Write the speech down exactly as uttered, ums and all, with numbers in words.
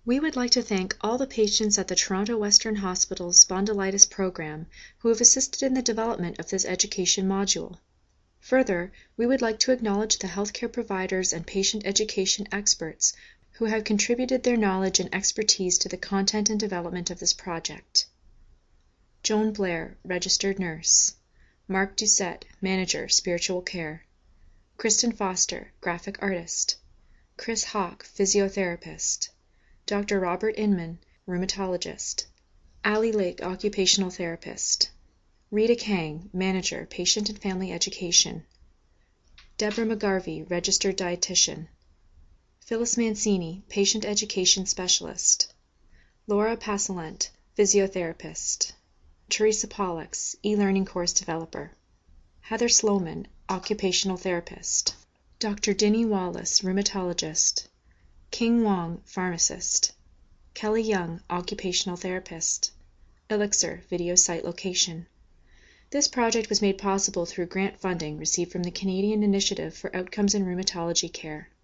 We would like to thank all the patients at the Toronto Western Hospital's spondylitis program who have assisted in the development of this education module. Further, we would like to acknowledge the healthcare providers and patient education experts who have contributed their knowledge and expertise to the content and development of this project. Joan Blair, Registered Nurse. Mark Doucette, Manager, Spiritual Care. Kristen Foster, Graphic Artist. Chris Hawk, Physiotherapist. Doctor Robert Inman, Rheumatologist. Ali Lake, Occupational Therapist. Rita Kang, Manager, Patient and Family Education. Deborah McGarvey, Registered Dietitian. Phyllis Mancini, Patient Education Specialist. Laura Passalent, Physiotherapist. Teresa Pollux, E-Learning Course Developer. Heather Sloman, Occupational Therapist. Doctor Dinny Wallace, Rheumatologist. King Wong, Pharmacist. Kelly Young, Occupational Therapist. Elixir, Video Site Location. This project was made possible through grant funding received from the Canadian Initiative for Outcomes in Rheumatology Care.